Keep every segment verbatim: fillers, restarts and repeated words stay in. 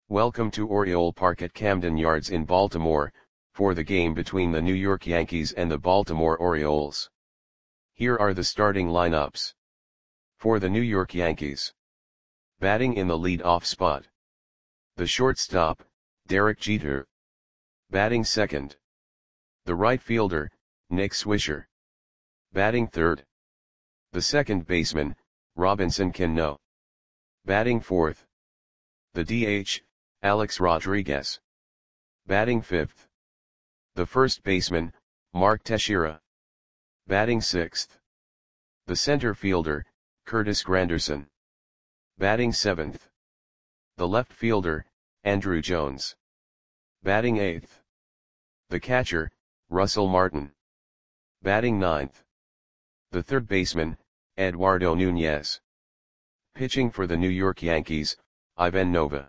Welcome to Oriole Park at Camden Yards in Baltimore, for the game between the New York Yankees and the Baltimore Orioles. Here are the starting lineups. For the New York Yankees. Batting in the lead-off spot. The shortstop, Derek Jeter. Batting second. The right fielder, Nick Swisher. Batting third. The second baseman, Robinson Cano. Batting fourth. The D H, Alex Rodriguez. Batting fifth. The first baseman, Mark Teixeira. Batting sixth. The center fielder, Curtis Granderson. Batting seventh. The left fielder, Andruw Jones. Batting eighth. The catcher, Russell Martin. Batting ninth. The third baseman, Eduardo Nunez. Pitching for the New York Yankees, Ivan Nova.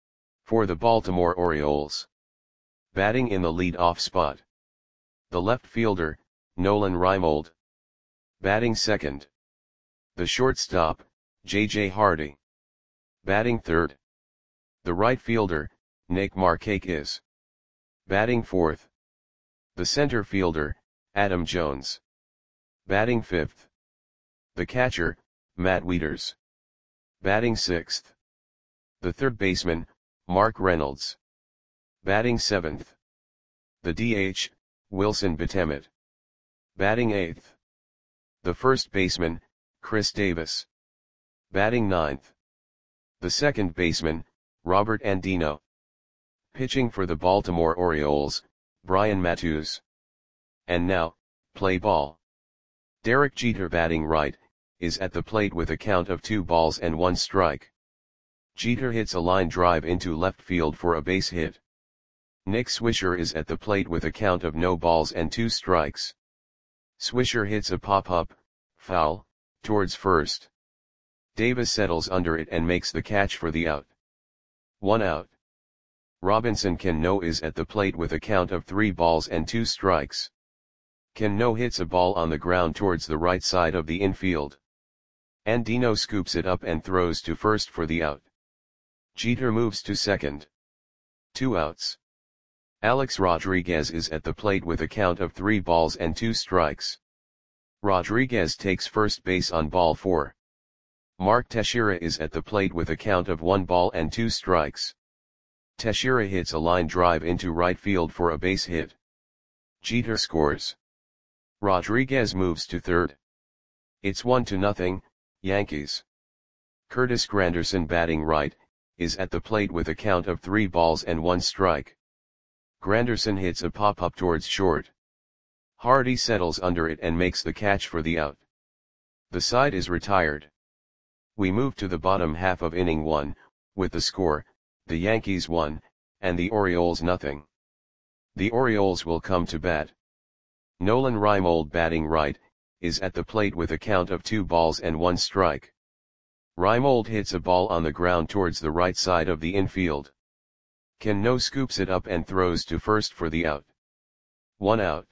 For the Baltimore Orioles. Batting in the lead-off spot. The left fielder, Nolan Reimold. Batting second. The shortstop, J J Hardy. Batting third. The right fielder, Nick Markakis. Batting fourth. The center fielder, Adam Jones. Batting fifth. The catcher, Matt Wieters. Batting sixth. The third baseman, Mark Reynolds. Batting seventh. The D H, Wilson Betemit. Batting eighth. The first baseman, Chris Davis. Batting ninth. The second baseman, Robert Andino. Pitching for the Baltimore Orioles, Brian Matusz. And now, play ball. Derek Jeter batting right, is at the plate with a count of two balls and one strike. Jeter hits a line drive into left field for a base hit. Nick Swisher is at the plate with a count of no balls and two strikes. Swisher hits a pop-up, foul, towards first. Davis settles under it and makes the catch for the out. One out. Robinson Cano is at the plate with a count of three balls and two strikes. Cano hits a ball on the ground towards the right side of the infield. Andino scoops it up and throws to first for the out. Jeter moves to second. Two outs. Alex Rodriguez is at the plate with a count of three balls and two strikes. Rodriguez takes first base on ball four. Mark Teixeira is at the plate with a count of one ball and two strikes. Teixeira hits a line drive into right field for a base hit. Jeter scores. Rodriguez moves to third. It's one to nothing, Yankees. Curtis Granderson batting right, is at the plate with a count of three balls and one strike. Granderson hits a pop-up towards short. Hardy settles under it and makes the catch for the out. The side is retired. We move to the bottom half of inning one, with the score, the Yankees one, and the Orioles nothing. The Orioles will come to bat. Nolan Reimold batting right, is at the plate with a count of two balls and one strike. Reimold hits a ball on the ground towards the right side of the infield. Cano scoops it up and throws to first for the out. One out.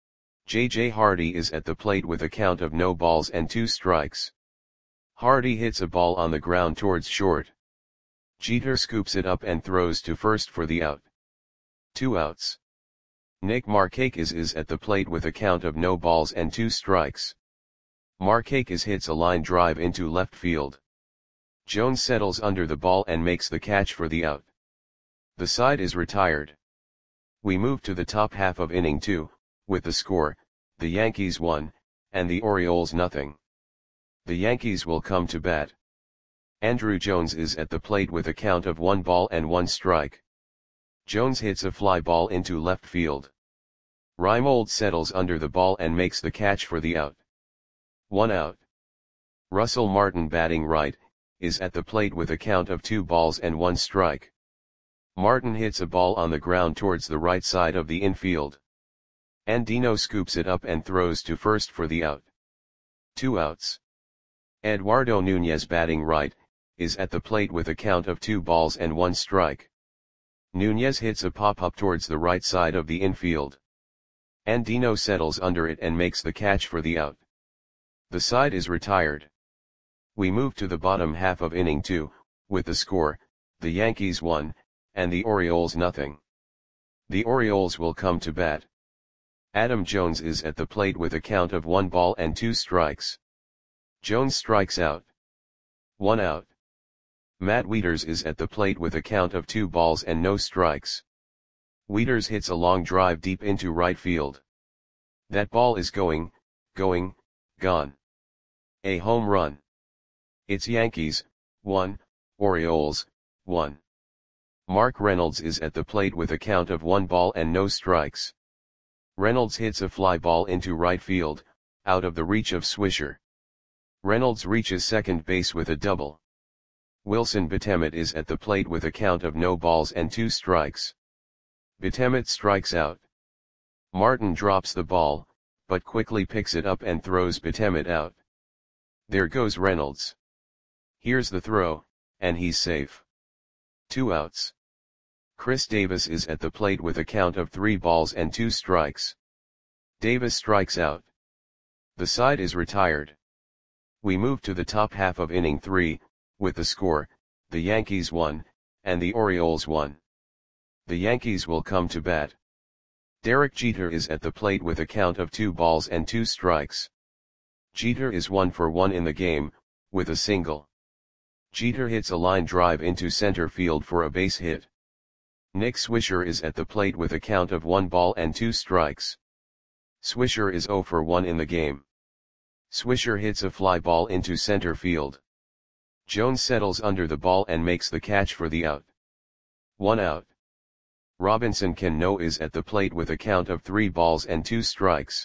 J J Hardy is at the plate with a count of no balls and two strikes. Hardy hits a ball on the ground towards short. Jeter scoops it up and throws to first for the out. Two outs. Nick Markakis is at the plate with a count of no balls and two strikes. Markakis hits a line drive into left field. Jones settles under the ball and makes the catch for the out. The side is retired. We move to the top half of inning two, with the score, the Yankees one, and the Orioles nothing. The Yankees will come to bat. Andruw Jones is at the plate with a count of one ball and one strike. Jones hits a fly ball into left field. Reimold settles under the ball and makes the catch for the out. One out. Russell Martin batting right, is at the plate with a count of two balls and one strike. Martin hits a ball on the ground towards the right side of the infield. Andino scoops it up and throws to first for the out. Two outs. Eduardo Nunez batting right, is at the plate with a count of two balls and one strike. Nunez hits a pop-up towards the right side of the infield. Andino settles under it and makes the catch for the out. The side is retired. We move to the bottom half of inning two, with the score, the Yankees one, and the Orioles nothing. The Orioles will come to bat. Adam Jones is at the plate with a count of one ball and two strikes. Jones strikes out. One out. Matt Wieters is at the plate with a count of two balls and no strikes. Wieters hits a long drive deep into right field. That ball is going, going, gone. A home run. It's Yankees, one, Orioles, one. Mark Reynolds is at the plate with a count of one ball and no strikes. Reynolds hits a fly ball into right field, out of the reach of Swisher. Reynolds reaches second base with a double. Wilson Betemit is at the plate with a count of no balls and two strikes. Betemit strikes out. Martin drops the ball, but quickly picks it up and throws Betemit out. There goes Reynolds. Here's the throw, and he's safe. Two outs. Chris Davis is at the plate with a count of three balls and two strikes. Davis strikes out. The side is retired. We move to the top half of inning three, with the score, the Yankees won, and the Orioles won. The Yankees will come to bat. Derek Jeter is at the plate with a count of two balls and two strikes. Jeter is one for one in the game, with a single. Jeter hits a line drive into center field for a base hit. Nick Swisher is at the plate with a count of one ball and two strikes. Swisher is zero for one in the game. Swisher hits a fly ball into center field. Jones settles under the ball and makes the catch for the out. One out. Robinson Cano is at the plate with a count of three balls and two strikes.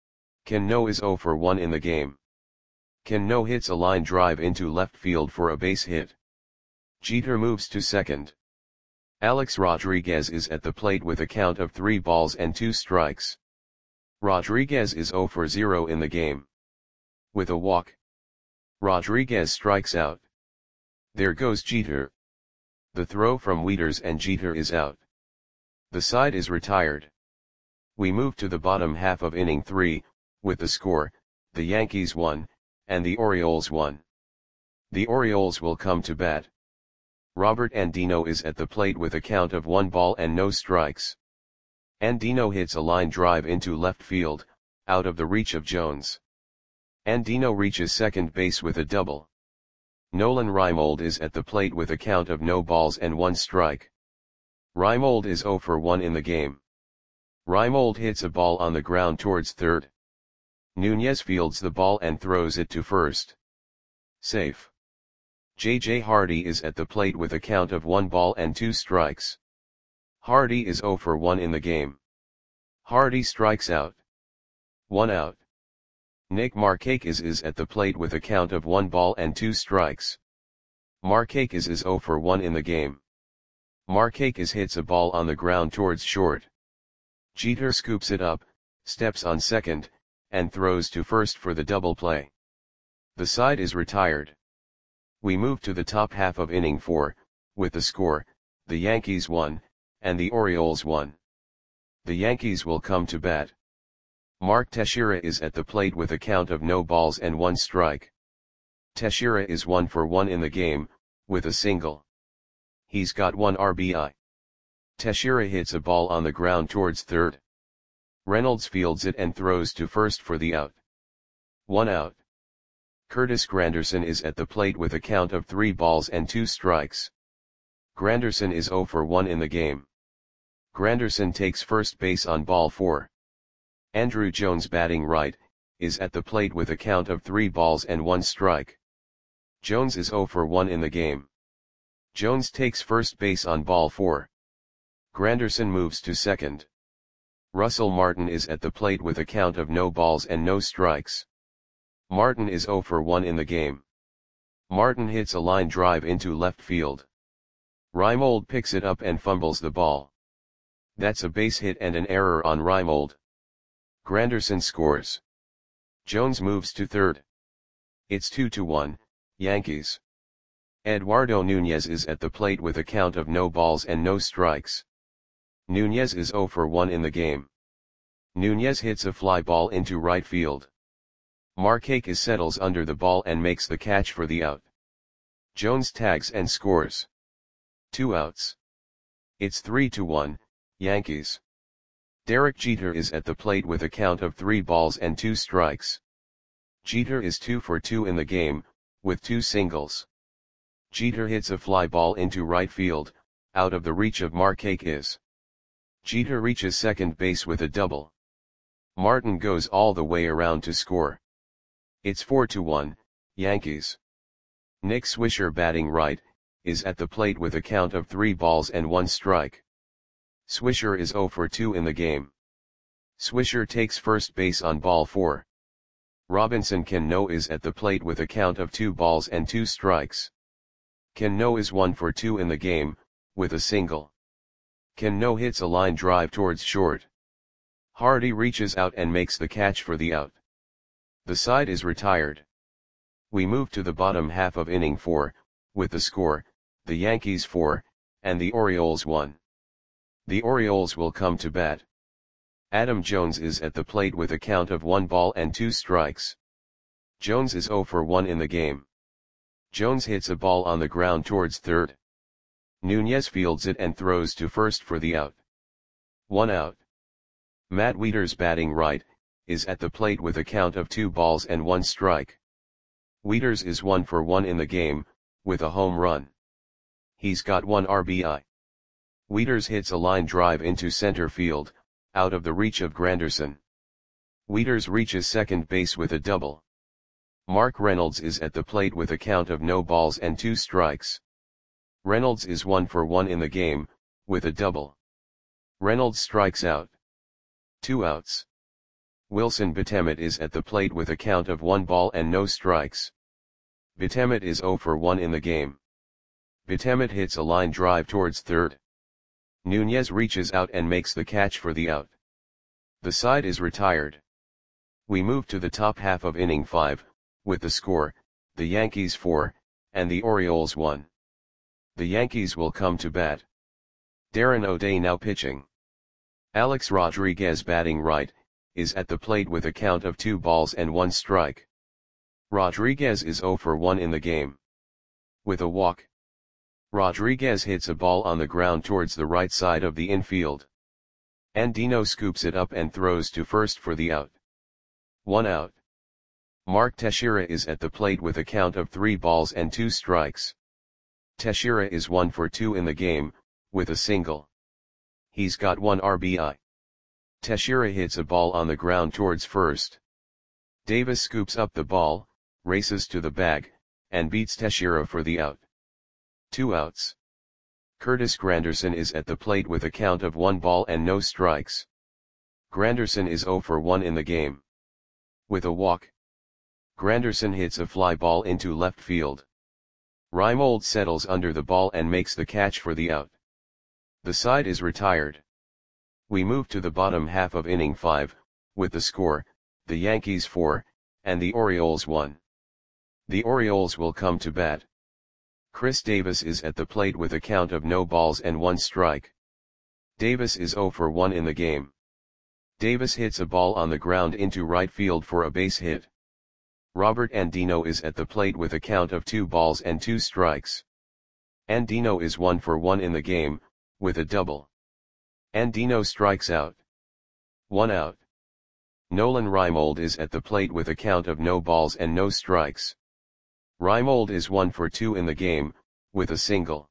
Cano is zero for one in the game. Cano hits a line drive into left field for a base hit. Jeter moves to second. Alex Rodriguez is at the plate with a count of three balls and two strikes. Rodriguez is zero for zero in the game. With a walk, Rodriguez strikes out. There goes Jeter. The throw from Wieters and Jeter is out. The side is retired. We move to the bottom half of inning three, with the score, the Yankees won, and the Orioles won. The Orioles will come to bat. Robert Andino is at the plate with a count of one ball and no strikes. Andino hits a line drive into left field, out of the reach of Jones. Andino reaches second base with a double. Nolan Reimold is at the plate with a count of no balls and one strike. Reimold is zero for one in the game. Reimold hits a ball on the ground towards third. Nunez fields the ball and throws it to first. Safe. J J Hardy is at the plate with a count of one ball and two strikes. Hardy is zero for one in the game. Hardy strikes out. One out. Nick Markakis is at the plate with a count of one ball and two strikes. Markakis is zero for one in the game. Markakis hits a ball on the ground towards short. Jeter scoops it up, steps on second, and throws to first for the double play. The side is retired. We move to the top half of inning four, with the score, the Yankees won, and the Orioles won. The Yankees will come to bat. Mark Teixeira is at the plate with a count of no balls and one strike. Teixeira is one for one in the game, with a single. He's got one R B I. Teixeira hits a ball on the ground towards third. Reynolds fields it and throws to first for the out. One out. Curtis Granderson is at the plate with a count of three balls and two strikes. Granderson is zero for one in the game. Granderson takes first base on ball four. Andrew Jones, batting right, is at the plate with a count of three balls and one strike. Jones is zero for one in the game. Jones takes first base on ball four. Granderson moves to second. Russell Martin is at the plate with a count of no balls and no strikes. Martin is zero for one in the game. Martin hits a line drive into left field. Reimold picks it up and fumbles the ball. That's a base hit and an error on Reimold. Granderson scores. Jones moves to third. It's two to one, Yankees. Eduardo Nunez is at the plate with a count of no balls and no strikes. Nunez is zero for one in the game. Nunez hits a fly ball into right field. Markakis settles under the ball and makes the catch for the out. Jones tags and scores. Two outs. It's three to one, Yankees. Derek Jeter is at the plate with a count of three balls and two strikes. Jeter is two for two in the game, with two singles. Jeter hits a fly ball into right field, out of the reach of Markakis. Jeter reaches second base with a double. Martin goes all the way around to score. It's four to one, Yankees. Nick Swisher, batting right, is at the plate with a count of three balls and one strike. Swisher is zero for two in the game. Swisher takes first base on ball four. Robinson Cano is at the plate with a count of two balls and two strikes. Cano is one for two in the game, with a single. Cano hits a line drive towards short. Hardy reaches out and makes the catch for the out. The side is retired. We move to the bottom half of inning four, with the score, the Yankees four, and the Orioles one. The Orioles will come to bat. Adam Jones is at the plate with a count of one ball and two strikes. Jones is zero for one in the game. Jones hits a ball on the ground towards third. Nunez fields it and throws to first for the out. One out. Matt Wieters, batting right, is at the plate with a count of two balls and one strike. Wieters is one for one in the game, with a home run. He's got one R B I. Wieters hits a line drive into center field, out of the reach of Granderson. Wieters reaches second base with a double. Mark Reynolds is at the plate with a count of no balls and two strikes. Reynolds is one for one in the game, with a double. Reynolds strikes out. Two outs. Wilson Betemet is at the plate with a count of one ball and no strikes. Betemet is zero for one in the game. Betemet hits a line drive towards third. Nunez reaches out and makes the catch for the out. The side is retired. We move to the top half of inning five, with the score, the Yankees four, and the Orioles one. The Yankees will come to bat. Darren O'Day now pitching. Alex Rodriguez, batting right, is at the plate with a count of two balls and one strike. Rodriguez is zero for one in the game. With a walk. Rodriguez hits a ball on the ground towards the right side of the infield. Andino scoops it up and throws to first for the out. One out. Mark Teixeira is at the plate with a count of three balls and two strikes. Teixeira is one for two in the game, with a single. He's got one R B I. Teixeira hits a ball on the ground towards first. Davis scoops up the ball, races to the bag, and beats Teixeira for the out. Two outs. Curtis Granderson is at the plate with a count of one ball and no strikes. Granderson is zero for one in the game. With a walk. Granderson hits a fly ball into left field. Reimold settles under the ball and makes the catch for the out. The side is retired. We move to the bottom half of inning five, with the score, the Yankees four, and the Orioles one. The Orioles will come to bat. Chris Davis is at the plate with a count of no balls and one strike. Davis is zero for one in the game. Davis hits a ball on the ground into right field for a base hit. Robert Andino is at the plate with a count of two balls and two strikes. Andino is one for one in the game, with a double. Andino strikes out. One out. Nolan Reimold is at the plate with a count of no balls and no strikes. Reimold is one for two in the game, with a single.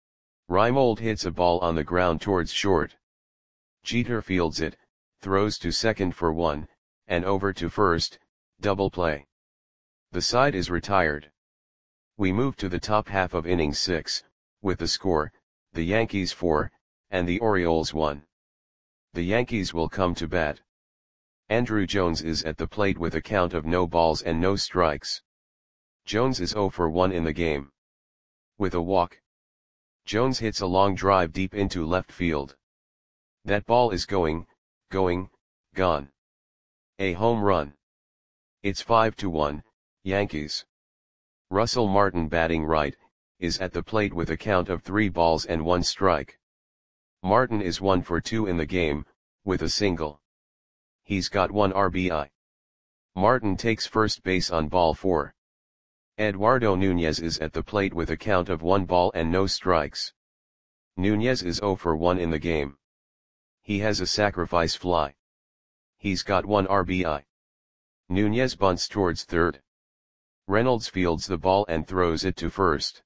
Reimold hits a ball on the ground towards short. Jeter fields it, throws to second for one, and over to first, double play. The side is retired. We move to the top half of inning six, with the score, the Yankees four, and the Orioles one. The Yankees will come to bat. Andrew Jones is at the plate with a count of no balls and no strikes. Jones is zero for one in the game. With a walk. Jones hits a long drive deep into left field. That ball is going, going, gone. A home run. It's five to one, Yankees. Russell Martin, batting right, is at the plate with a count of three balls and one strike. Martin is one for two in the game, with a single. He's got one R B I. Martin takes first base on ball four. Eduardo Nunez is at the plate with a count of one ball and no strikes. Nunez is zero for one in the game. He has a sacrifice fly. He's got one R B I. Nunez bunts towards third. Reynolds fields the ball and throws it to first.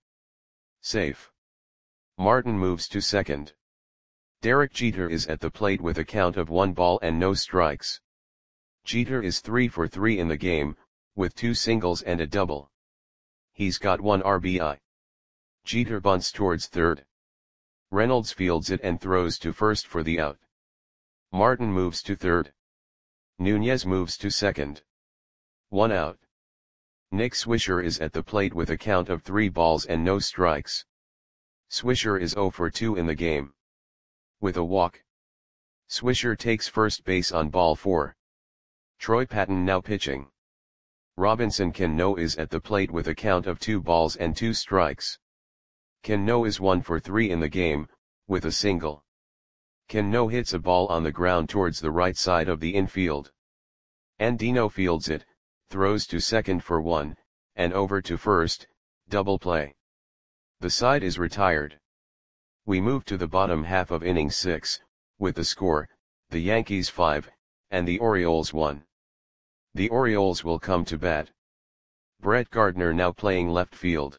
Safe. Martin moves to second. Derek Jeter is at the plate with a count of one ball and no strikes. Jeter is three for three in the game, with two singles and a double. He's got one R B I. Jeter bunts towards third. Reynolds fields it and throws to first for the out. Martin moves to third. Nunez moves to second. One out. Nick Swisher is at the plate with a count of three balls and no strikes. Swisher is zero for two in the game. With a walk. Swisher takes first base on ball four. Troy Patton now pitching. Robinson Cano is at the plate with a count of two balls and two strikes. Cano is one for three in the game, with a single. Cano hits a ball on the ground towards the right side of the infield. Andino fields it, throws to second for one, and over to first, double play. The side is retired. We move to the bottom half of inning six, with the score, the Yankees five, and the Orioles one. The Orioles will come to bat. Brett Gardner now playing left field.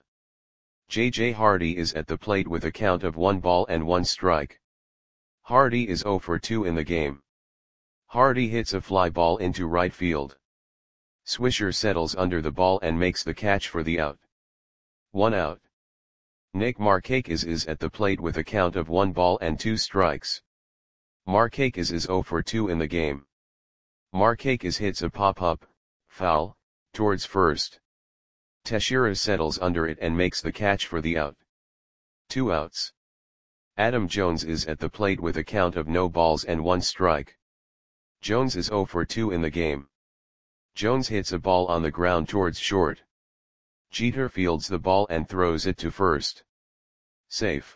J J Hardy is at the plate with a count of one ball and one strike. Hardy is zero for two in the game. Hardy hits a fly ball into right field. Swisher settles under the ball and makes the catch for the out. One out. Nick Markakis is at the plate with a count of one ball and two strikes. Markakis is zero for two in the game. Markakis hits a pop-up, foul, towards first. Teixeira settles under it and makes the catch for the out. Two outs. Adam Jones is at the plate with a count of no balls and one strike. Jones is zero for two in the game. Jones hits a ball on the ground towards short. Jeter fields the ball and throws it to first. Safe.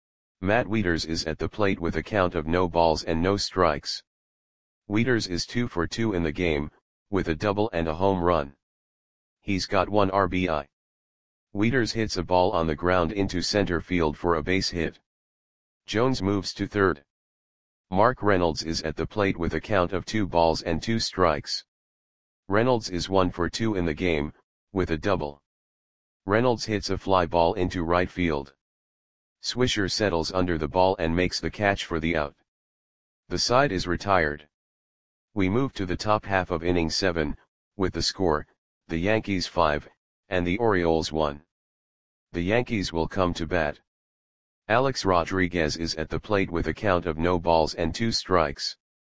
Matt Wieters is at the plate with a count of no balls and no strikes. Wieters is two for two in the game, with a double and a home run. He's got one R B I. Wieters hits a ball on the ground into center field for a base hit. Jones moves to third. Mark Reynolds is at the plate with a count of two balls and two strikes. Reynolds is one for two in the game, with a double. Reynolds hits a fly ball into right field. Swisher settles under the ball and makes the catch for the out. The side is retired. We move to the top half of inning seven, with the score, the Yankees five, and the Orioles one. The Yankees will come to bat. Alex Rodriguez is at the plate with a count of no balls and two strikes.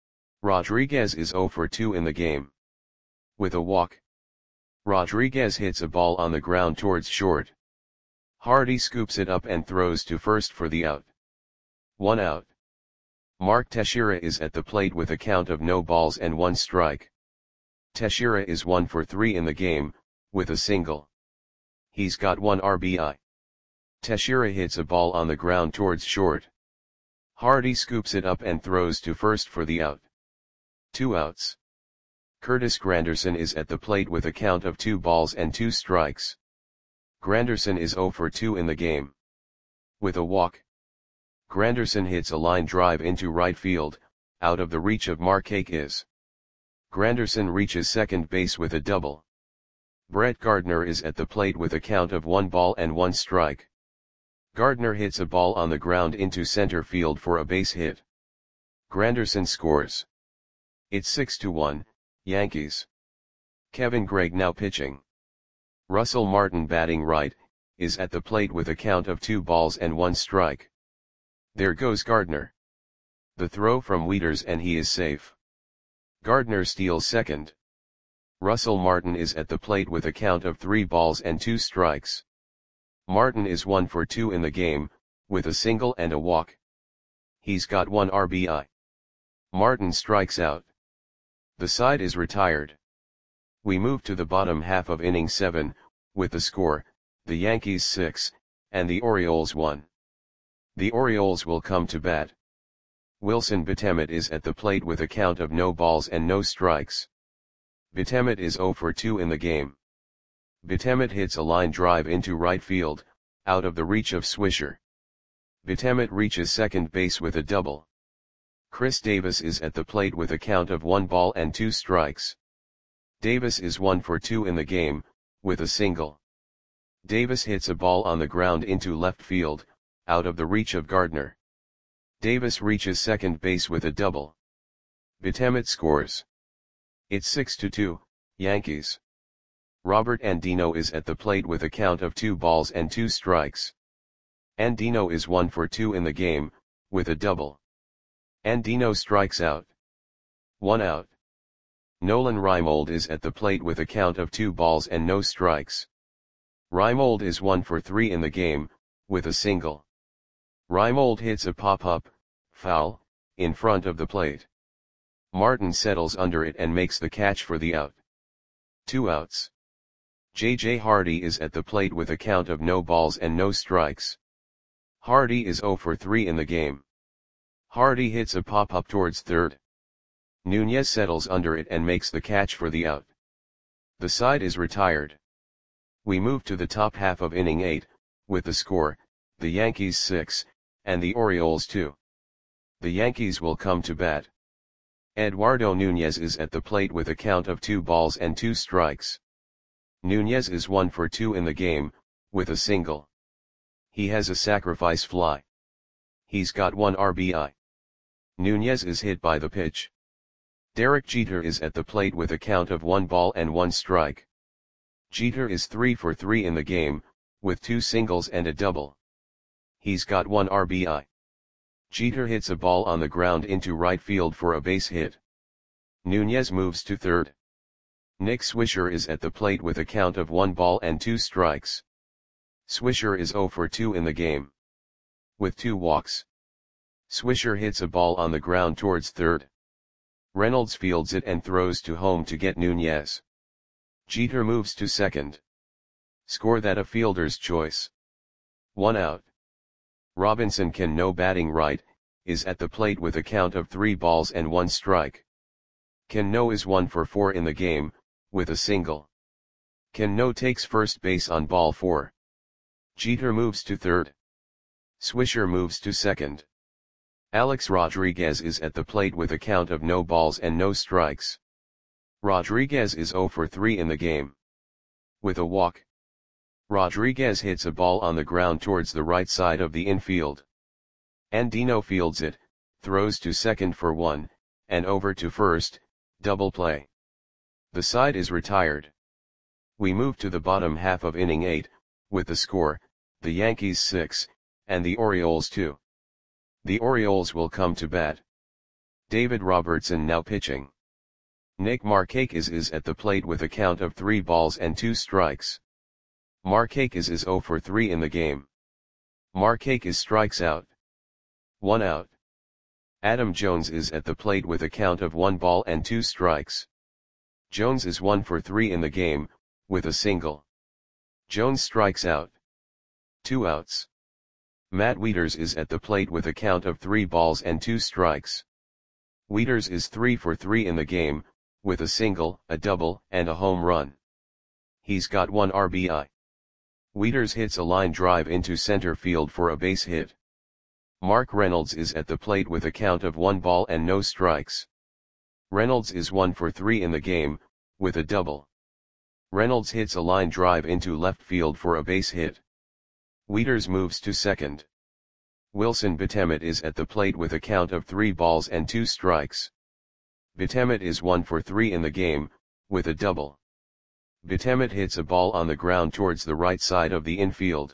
Rodriguez is zero for two in the game. With a walk. Rodriguez hits a ball on the ground towards short. Hardy scoops it up and throws to first for the out. One out. Mark Teixeira is at the plate with a count of no balls and one strike. Teixeira is one for three in the game, with a single. He's got one R B I. Teixeira hits a ball on the ground towards short. Hardy scoops it up and throws to first for the out. Two outs. Curtis Granderson is at the plate with a count of two balls and two strikes. Granderson is zero for two in the game. With a walk. Granderson hits a line drive into right field, out of the reach of Markakis. Granderson reaches second base with a double. Brett Gardner is at the plate with a count of one ball and one strike. Gardner hits a ball on the ground into center field for a base hit. Granderson scores. It's six to one, Yankees. Kevin Gregg now pitching. Russell Martin batting right, is at the plate with a count of two balls and one strike. There goes Gardner. The throw from Wieters and he is safe. Gardner steals second. Russell Martin is at the plate with a count of three balls and two strikes. Martin is one for two in the game, with a single and a walk. He's got one R B I. Martin strikes out. The side is retired. We move to the bottom half of inning seven, with the score, the Yankees six, and the Orioles one. The Orioles will come to bat. Wilson Betemet is at the plate with a count of no balls and no strikes. Betemet is zero for two in the game. Betemet hits a line drive into right field, out of the reach of Swisher. Betemet reaches second base with a double. Chris Davis is at the plate with a count of one ball and two strikes. Davis is one for two in the game, with a single. Davis hits a ball on the ground into left field, out of the reach of Gardner. Davis reaches second base with a double. Betemet scores. It's six to two, Yankees. Robert Andino is at the plate with a count of two balls and two strikes. Andino is one for two in the game, with a double. Andino strikes out. One out. Nolan Reimold is at the plate with a count of two balls and no strikes. Reimold is one for three in the game, with a single. Reimold hits a pop-up, foul, in front of the plate. Martin settles under it and makes the catch for the out. Two outs. J J Hardy is at the plate with a count of no balls and no strikes. Hardy is zero for three in the game. Hardy hits a pop-up towards third. Nunez settles under it and makes the catch for the out. The side is retired. We move to the top half of inning eight, with the score, the Yankees six, and the Orioles two. The Yankees will come to bat. Eduardo Nunez is at the plate with a count of two balls and two strikes. Nunez is one for two in the game, with a single. He has a sacrifice fly. He's got one R B I. Nunez is hit by the pitch. Derek Jeter is at the plate with a count of one ball and one strike. Jeter is three for three in the game, with two singles and a double. He's got one R B I. Jeter hits a ball on the ground into right field for a base hit. Nunez moves to third. Nick Swisher is at the plate with a count of one ball and two strikes. Swisher is zero for two in the game. With two walks. Swisher hits a ball on the ground towards third. Reynolds fields it and throws to home to get Nunez. Jeter moves to second. Score that a fielder's choice. One out. Robinson Cano, batting right, is at the plate with a count of three balls and one strike. Cano is one for four in the game, with a single. Cano takes first base on ball four. Jeter moves to third. Swisher moves to second. Alex Rodriguez is at the plate with a count of no balls and no strikes. Rodriguez is zero for three in the game. With a walk. Rodriguez hits a ball on the ground towards the right side of the infield. Andino fields it, throws to second for one, and over to first, double play. The side is retired. We move to the bottom half of inning eight, with the score, the Yankees six, and the Orioles two. The Orioles will come to bat. David Robertson now pitching. Nick Markakis is at the plate with a count of three balls and two strikes. Markakis is zero for three in the game. Markakis strikes out. One out. Adam Jones is at the plate with a count of one ball and two strikes. Jones is one for three in the game, with a single. Jones strikes out. Two outs. Matt Wieters is at the plate with a count of three balls and two strikes. Wieters is three for three in the game, with a single, a double, and a home run. He's got one R B I. Wieters hits a line drive into center field for a base hit. Mark Reynolds is at the plate with a count of one ball and no strikes. Reynolds is one for three in the game, with a double. Reynolds hits a line drive into left field for a base hit. Wieters moves to second. Wilson Betemet is at the plate with a count of three balls and two strikes. Betemet is one for three in the game, with a double. Betemet hits a ball on the ground towards the right side of the infield.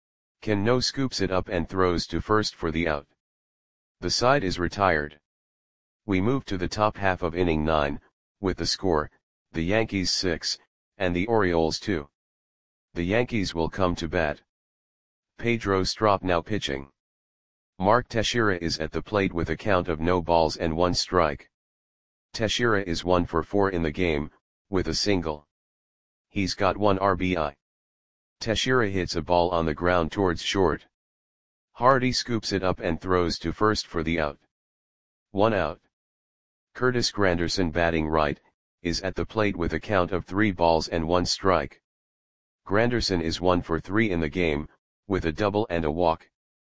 Cano scoops it up and throws to first for the out. The side is retired. We move to the top half of inning nine, with the score, the Yankees six, and the Orioles two. The Yankees will come to bat. Pedro Strop now pitching. Mark Teixeira is at the plate with a count of no balls and one strike. Teixeira is one for four in the game, with a single. He's got one R B I. Teixeira hits a ball on the ground towards short. Hardy scoops it up and throws to first for the out. One out. Curtis Granderson, batting right, is at the plate with a count of three balls and one strike. Granderson is one for three in the game, with a double and a walk.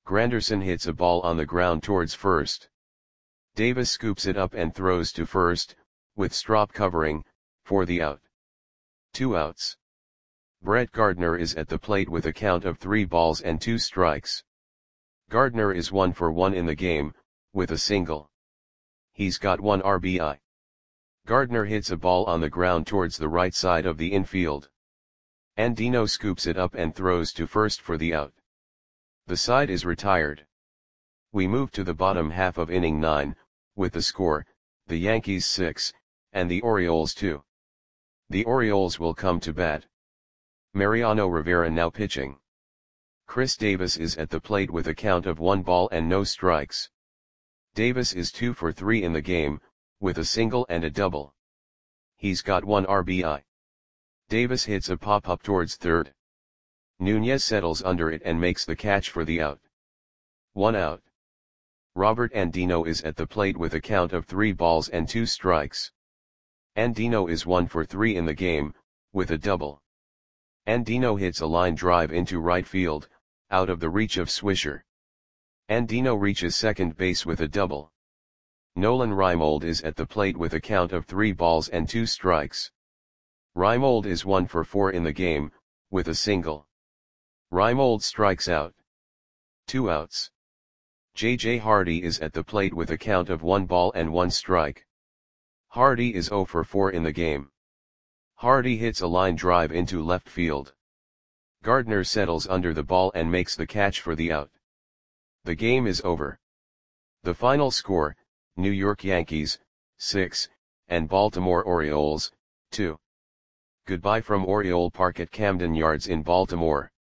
Granderson hits a ball on the ground towards first. Davis scoops it up and throws to first, with Strop covering, for the out. Two outs. Brett Gardner is at the plate with a count of three balls and two strikes. Gardner is one for one in the game, with a single. He's got one R B I. Gardner hits a ball on the ground towards the right side of the infield. Andino scoops it up and throws to first for the out. The side is retired. We move to the bottom half of inning nine, with the score, the Yankees six, and the Orioles two. The Orioles will come to bat. Mariano Rivera now pitching. Chris Davis is at the plate with a count of one ball and no strikes. Davis is two for three in the game, with a single and a double. He's got one R B I. Davis hits a pop-up towards third. Nunez settles under it and makes the catch for the out. One out. Robert Andino is at the plate with a count of three balls and two strikes. Andino is one for three in the game, with a double. Andino hits a line drive into right field, out of the reach of Swisher. Andino reaches second base with a double. Nolan Reimold is at the plate with a count of three balls and two strikes. Reimold is one for four in the game, with a single. Reimold strikes out. Two outs. J J Hardy is at the plate with a count of one ball and one strike. Hardy is zero for four in the game. Hardy hits a line drive into left field. Gardner settles under the ball and makes the catch for the out. The game is over. The final score, New York Yankees, six, and Baltimore Orioles, two. Goodbye from Oriole Park at Camden Yards in Baltimore.